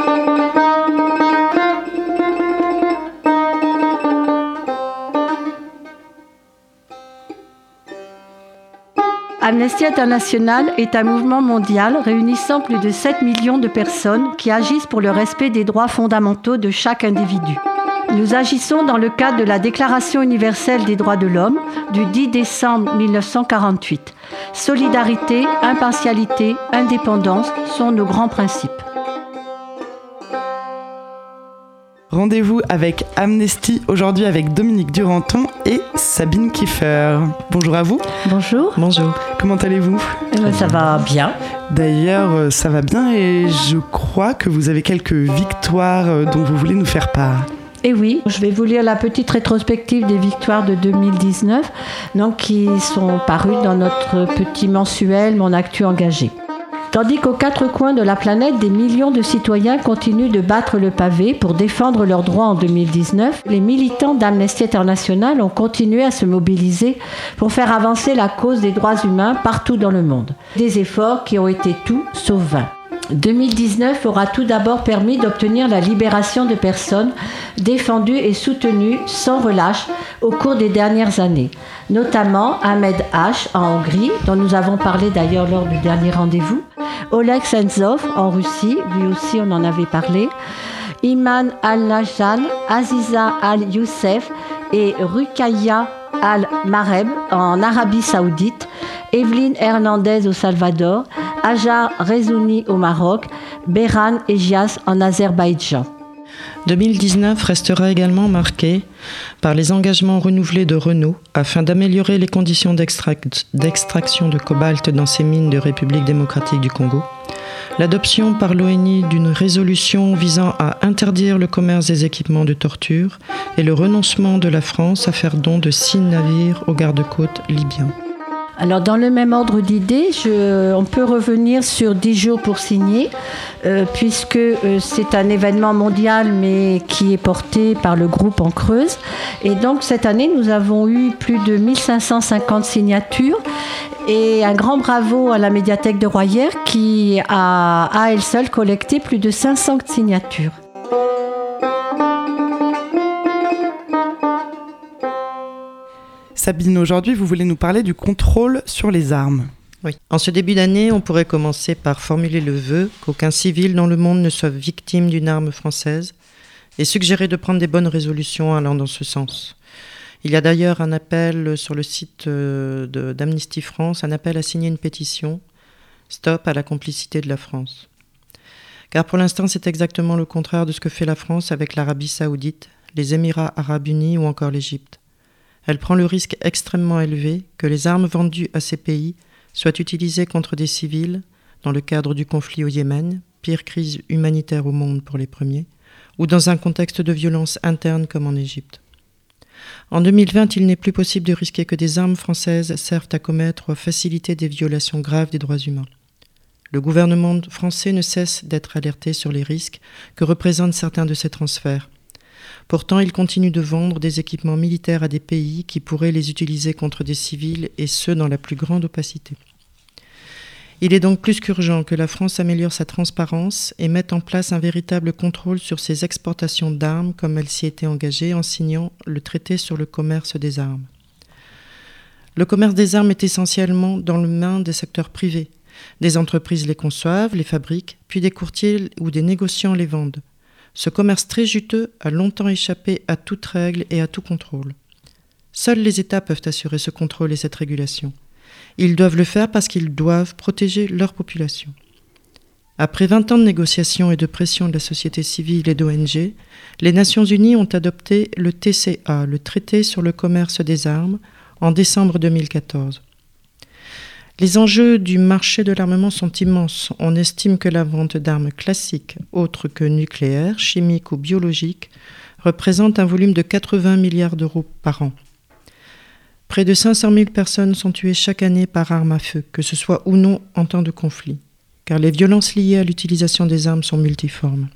Amnesty International est un mouvement mondial réunissant plus de 7 millions de personnes qui agissent pour le respect des droits fondamentaux de chaque individu. Nous agissons dans le cadre de la Déclaration universelle des droits de l'homme du 10 décembre 1948. Solidarité, impartialité, indépendance sont nos grands principes. Rendez-vous avec Amnesty aujourd'hui avec Dominique Duranton et Sabine Kiefer. Bonjour à vous. Bonjour. Bonjour. Comment allez-vous ? Ça va bien. D'ailleurs, ça va bien et je crois que vous avez quelques victoires dont vous voulez nous faire part. Et oui, je vais vous lire la petite rétrospective des victoires de 2019, donc qui sont parues dans notre petit mensuel Mon Actu Engagé. Tandis qu'aux quatre coins de la planète, des millions de citoyens continuent de battre le pavé pour défendre leurs droits en 2019, les militants d'Amnesty International ont continué à se mobiliser pour faire avancer la cause des droits humains partout dans le monde. Des efforts qui ont été tout sauf vains. 2019 aura tout d'abord permis d'obtenir la libération de personnes défendues et soutenues sans relâche au cours des dernières années, notamment Ahmed H. en Hongrie, dont nous avons parlé d'ailleurs lors du dernier rendez-vous, Oleg Sentsov en Russie, lui aussi on en avait parlé, Iman Al-Nahyan, Aziza Al-Youssef et Ruqayya Al-Mareb en Arabie Saoudite, Evelyne Hernandez au Salvador, Hajar Rezouni au Maroc, Behran Ejias en Azerbaïdjan. 2019 restera également marqué par les engagements renouvelés de Renault afin d'améliorer les conditions d'extraction de cobalt dans ces mines de République démocratique du Congo, l'adoption par l'ONU d'une résolution visant à interdire le commerce des équipements de torture et le renoncement de la France à faire don de 6 navires aux gardes-côtes libyens. Alors dans le même ordre d'idées, on peut revenir sur 10 jours pour signer, puisque c'est un événement mondial mais qui est porté par le groupe en Creuse. Et donc cette année, nous avons eu plus de 1550 signatures et un grand bravo à la médiathèque de Royères qui a à elle seule collecté plus de 500 signatures. Sabine, aujourd'hui, vous voulez nous parler du contrôle sur les armes. Oui. En ce début d'année, on pourrait commencer par formuler le vœu qu'aucun civil dans le monde ne soit victime d'une arme française et suggérer de prendre des bonnes résolutions allant dans ce sens. Il y a d'ailleurs un appel sur le site d'Amnesty France, un appel à signer une pétition « Stop à la complicité de la France ». Car pour l'instant, c'est exactement le contraire de ce que fait la France avec l'Arabie Saoudite, les Émirats Arabes Unis ou encore l'Égypte. Elle prend le risque extrêmement élevé que les armes vendues à ces pays soient utilisées contre des civils dans le cadre du conflit au Yémen, pire crise humanitaire au monde pour les premiers, ou dans un contexte de violence interne comme en Égypte. En 2020, il n'est plus possible de risquer que des armes françaises servent à commettre ou à faciliter des violations graves des droits humains. Le gouvernement français ne cesse d'être alerté sur les risques que représentent certains de ces transferts. Pourtant, il continue de vendre des équipements militaires à des pays qui pourraient les utiliser contre des civils, et ce, dans la plus grande opacité. Il est donc plus qu'urgent que la France améliore sa transparence et mette en place un véritable contrôle sur ses exportations d'armes, comme elle s'y était engagée en signant le traité sur le commerce des armes. Le commerce des armes est essentiellement dans les mains des secteurs privés. Des entreprises les conçoivent, les fabriquent, puis des courtiers ou des négociants les vendent. Ce commerce très juteux a longtemps échappé à toute règle et à tout contrôle. Seuls les États peuvent assurer ce contrôle et cette régulation. Ils doivent le faire parce qu'ils doivent protéger leur population. Après 20 ans de négociations et de pression de la société civile et d'ONG, les Nations Unies ont adopté le TCA, le traité sur le commerce des armes, en décembre 2014. Les enjeux du marché de l'armement sont immenses. On estime que la vente d'armes classiques, autres que nucléaires, chimiques ou biologiques, représente un volume de 80 milliards d'euros par an. Près de 500 000 personnes sont tuées chaque année par arme à feu, que ce soit ou non en temps de conflit, car les violences liées à l'utilisation des armes sont multiformes.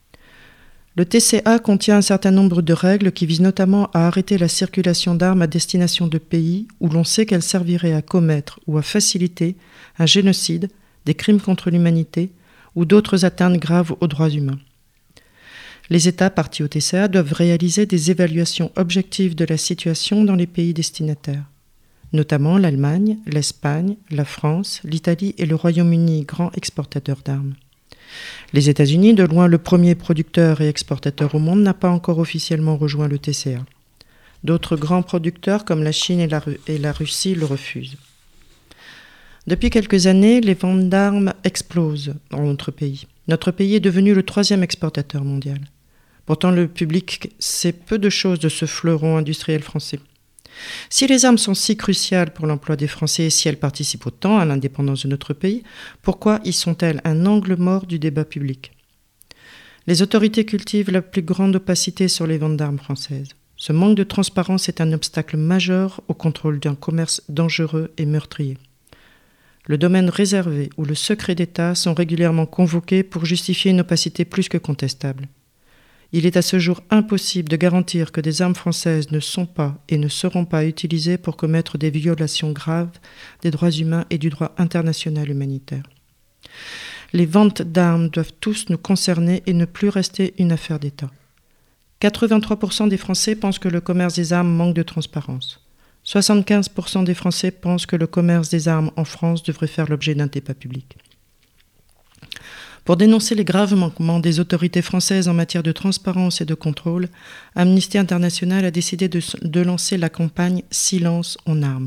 Le TCA contient un certain nombre de règles qui visent notamment à arrêter la circulation d'armes à destination de pays où l'on sait qu'elles serviraient à commettre ou à faciliter un génocide, des crimes contre l'humanité ou d'autres atteintes graves aux droits humains. Les États partis au TCA doivent réaliser des évaluations objectives de la situation dans les pays destinataires, notamment l'Allemagne, l'Espagne, la France, l'Italie et le Royaume-Uni, grands exportateurs d'armes. Les États-Unis, de loin le premier producteur et exportateur au monde, n'a pas encore officiellement rejoint le TCA. D'autres grands producteurs comme la Chine et la Russie le refusent. Depuis quelques années, les ventes d'armes explosent dans notre pays. Notre pays est devenu le 3e exportateur mondial. Pourtant, le public sait peu de choses de ce fleuron industriel français. Si les armes sont si cruciales pour l'emploi des Français et si elles participent autant à l'indépendance de notre pays, pourquoi y sont-elles un angle mort du débat public ? Les autorités cultivent la plus grande opacité sur les ventes d'armes françaises. Ce manque de transparence est un obstacle majeur au contrôle d'un commerce dangereux et meurtrier. Le domaine réservé ou le secret d'État sont régulièrement convoqués pour justifier une opacité plus que contestable. Il est à ce jour impossible de garantir que des armes françaises ne sont pas et ne seront pas utilisées pour commettre des violations graves des droits humains et du droit international humanitaire. Les ventes d'armes doivent tous nous concerner et ne plus rester une affaire d'État. 83% des Français pensent que le commerce des armes manque de transparence. 75% des Français pensent que le commerce des armes en France devrait faire l'objet d'un débat public. Pour dénoncer les graves manquements des autorités françaises en matière de transparence et de contrôle, Amnesty International a décidé de lancer la campagne « Silence en armes ».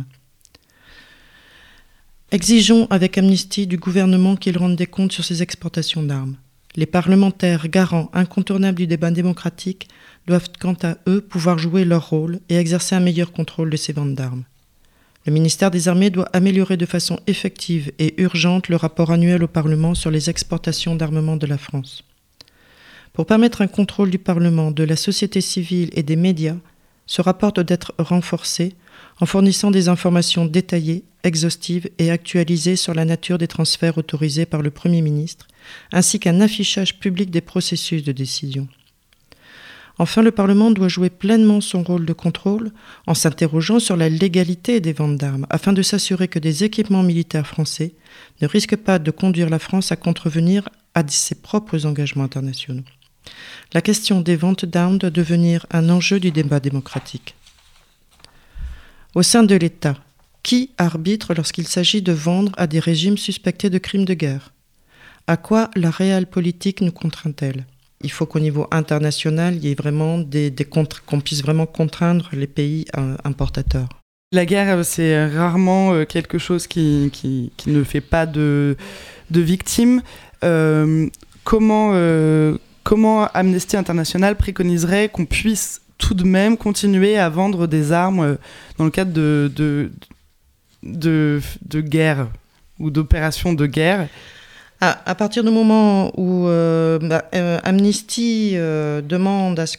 Exigeons avec Amnesty du gouvernement qu'il rende des comptes sur ses exportations d'armes. Les parlementaires, garants incontournables du débat démocratique, doivent quant à eux pouvoir jouer leur rôle et exercer un meilleur contrôle de ces ventes d'armes. Le ministère des Armées doit améliorer de façon effective et urgente le rapport annuel au Parlement sur les exportations d'armement de la France. Pour permettre un contrôle du Parlement, de la société civile et des médias, ce rapport doit être renforcé en fournissant des informations détaillées, exhaustives et actualisées sur la nature des transferts autorisés par le Premier ministre, ainsi qu'un affichage public des processus de décision. Enfin, le Parlement doit jouer pleinement son rôle de contrôle en s'interrogeant sur la légalité des ventes d'armes, afin de s'assurer que des équipements militaires français ne risquent pas de conduire la France à contrevenir à ses propres engagements internationaux. La question des ventes d'armes doit devenir un enjeu du débat démocratique. Au sein de l'État, qui arbitre lorsqu'il s'agit de vendre à des régimes suspectés de crimes de guerre ? À quoi la réelle politique nous contraint-elle ? Il faut qu'au niveau international, il y ait vraiment qu'on puisse vraiment contraindre les pays importateurs. La guerre, c'est rarement quelque chose qui ne fait pas de victimes. Comment Amnesty International préconiserait qu'on puisse tout de même continuer à vendre des armes dans le cadre de guerre ou d'opérations de guerre ? À partir du moment où Amnesty demande à ce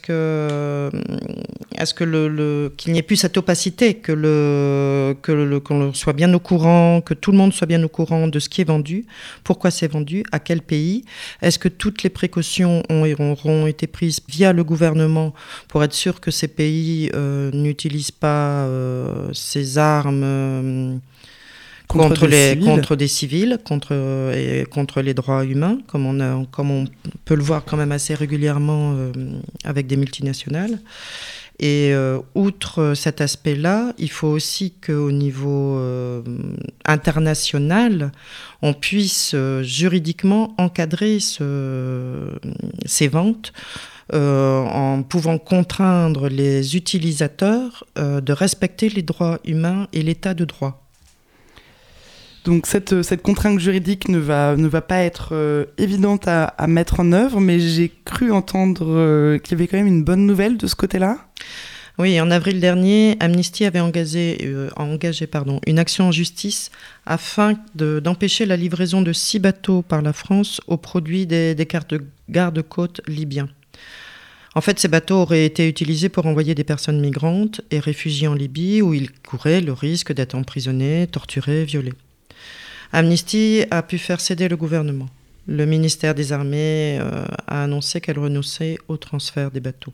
que qu'il n'y ait plus cette opacité, qu'on soit bien au courant, que tout le monde soit bien au courant de ce qui est vendu, pourquoi c'est vendu, à quel pays, est-ce que toutes les précautions auront été prises via le gouvernement pour être sûr que ces pays n'utilisent pas ces armes contre des civils, contre les droits humains, comme on peut le voir quand même assez régulièrement avec des multinationales. Et outre cet aspect-là, il faut aussi qu'au niveau international, on puisse juridiquement encadrer ces ventes en pouvant contraindre les utilisateurs de respecter les droits humains et l'état de droit. Donc cette contrainte juridique ne va pas être évidente à mettre en œuvre, mais j'ai cru entendre qu'il y avait quand même une bonne nouvelle de ce côté-là. Oui, en avril dernier, Amnesty avait engagé une action en justice afin d'empêcher la livraison de 6 bateaux par la France aux produits des gardes-côtes libyens. En fait, ces bateaux auraient été utilisés pour envoyer des personnes migrantes et réfugiées en Libye où ils couraient le risque d'être emprisonnés, torturés, violés. Amnesty a pu faire céder le gouvernement. Le ministère des Armées a annoncé qu'elle renonçait au transfert des bateaux.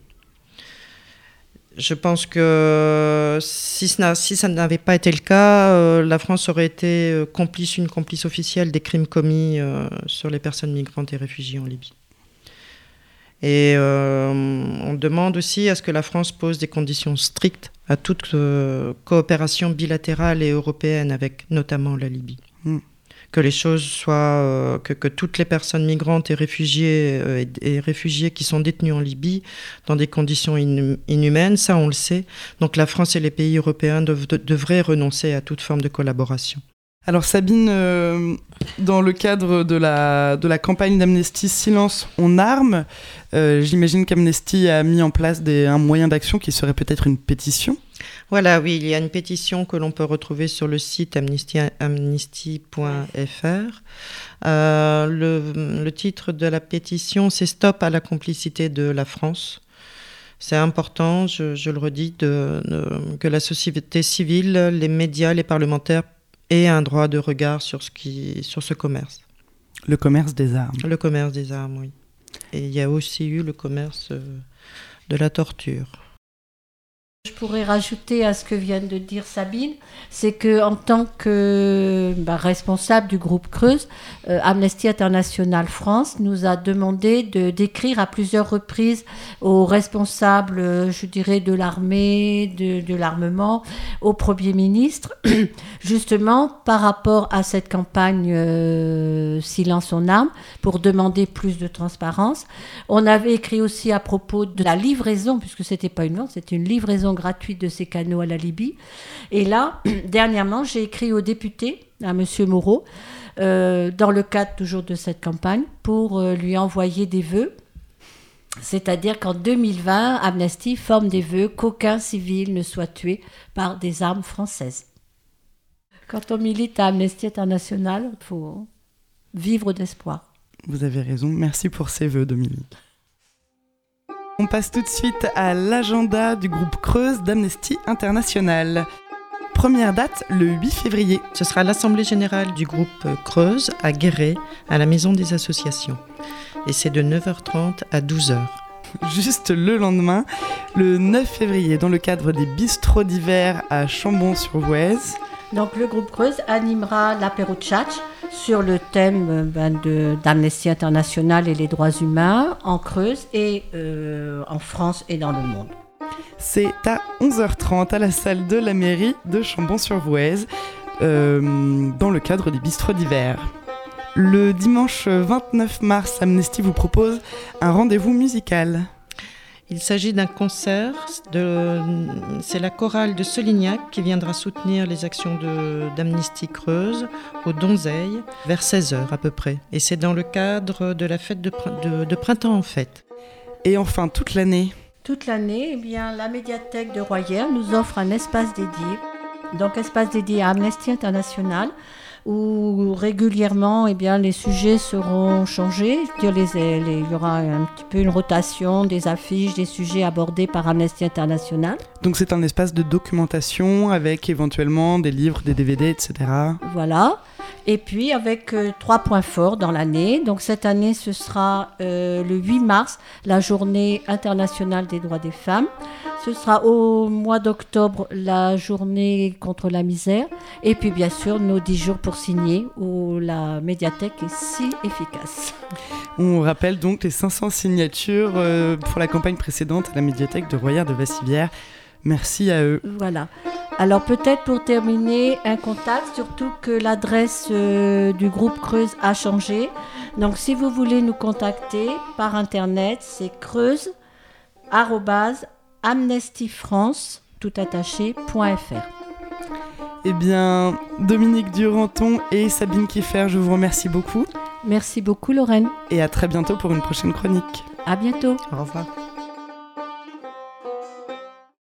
Je pense que si ça n'avait pas été le cas, la France aurait été une complice officielle des crimes commis sur les personnes migrantes et réfugiées en Libye. Et on demande aussi à ce que la France pose des conditions strictes à toute coopération bilatérale et européenne avec notamment la Libye. Que les choses soient, que toutes les personnes migrantes et réfugiés qui sont détenus en Libye dans des conditions inhumaines, ça on le sait. Donc la France et les pays européens devraient renoncer à toute forme de collaboration. Alors Sabine, dans le cadre de la campagne d'Amnesty Silence on arme, j'imagine qu'Amnesty a mis en place un moyen d'action qui serait peut-être une pétition. Voilà, oui, il y a une pétition que l'on peut retrouver sur le site amnesty.fr. Le titre de la pétition, c'est « Stop à la complicité de la France ». C'est important, je le redis, que la société civile, les médias, les parlementaires aient un droit de regard sur ce commerce. Le commerce des armes. Le commerce des armes, oui. Et il y a aussi eu le commerce de la torture. Je pourrais rajouter à ce que vient de dire Sabine, c'est qu'en tant que responsable du groupe Creuse, Amnesty International France nous a demandé d'écrire à plusieurs reprises aux responsables, je dirais, de l'armée, de l'armement, au Premier ministre, justement par rapport à cette campagne Silence on arme, pour demander plus de transparence. On avait écrit aussi à propos de la livraison, puisque c'était pas une vente, c'était une livraison gratuite de ces canaux à la Libye. Et là, dernièrement, j'ai écrit au député, à M. Moreau, dans le cadre toujours de cette campagne, pour lui envoyer des vœux. C'est-à-dire qu'en 2020, Amnesty forme des vœux qu'aucun civil ne soit tué par des armes françaises. Quand on milite à Amnesty International, il faut vivre d'espoir. Vous avez raison. Merci pour ces vœux, Dominique. On passe tout de suite à l'agenda du groupe Creuse d'Amnesty International. Première date, le 8 février. Ce sera l'Assemblée générale du groupe Creuse à Guéret, à la Maison des Associations. Et c'est de 9h30 à 12h. Juste le lendemain, le 9 février, dans le cadre des bistrots d'hiver à Chambon-sur-Voueize. Donc le groupe Creuse animera l'apéro tchatch sur le thème d'Amnesty International et les droits humains en Creuse et en France et dans le monde. C'est à 11h30 à la salle de la mairie de Chambon-sur-Voueize, dans le cadre des bistrots d'hiver. Le dimanche 29 mars, Amnesty vous propose un rendez-vous musical. Il s'agit d'un concert, c'est la chorale de Solignac qui viendra soutenir les actions d'Amnesty Creuse au Donzeil vers 16h à peu près. Et c'est dans le cadre de la fête de printemps en fête. Et enfin, toute l'année, eh bien, la médiathèque de Royères nous offre un espace dédié. Donc, espace dédié à Amnesty International, où régulièrement les sujets seront changés. Il y aura un petit peu une rotation des affiches, des sujets abordés par Amnesty International. Donc c'est un espace de documentation avec éventuellement des livres, des DVD, etc. Voilà. Et puis avec 3 points forts dans l'année. Donc cette année, ce sera le 8 mars, la journée internationale des droits des femmes. Ce sera au mois d'octobre, la journée contre la misère. Et puis bien sûr, nos 10 jours pour signer, où la médiathèque est si efficace. On rappelle donc les 500 signatures pour la campagne précédente à la médiathèque de Royères de Vassivière. Merci à eux. Voilà. Alors peut-être pour terminer, un contact, surtout que l'adresse du groupe Creuse a changé. Donc si vous voulez nous contacter par internet, c'est creuse@amnestyfrance.fr. Eh bien, Dominique Duranton et Sabine Kieffer, je vous remercie beaucoup. Merci beaucoup Lorraine. Et à très bientôt pour une prochaine chronique. À bientôt. Au revoir.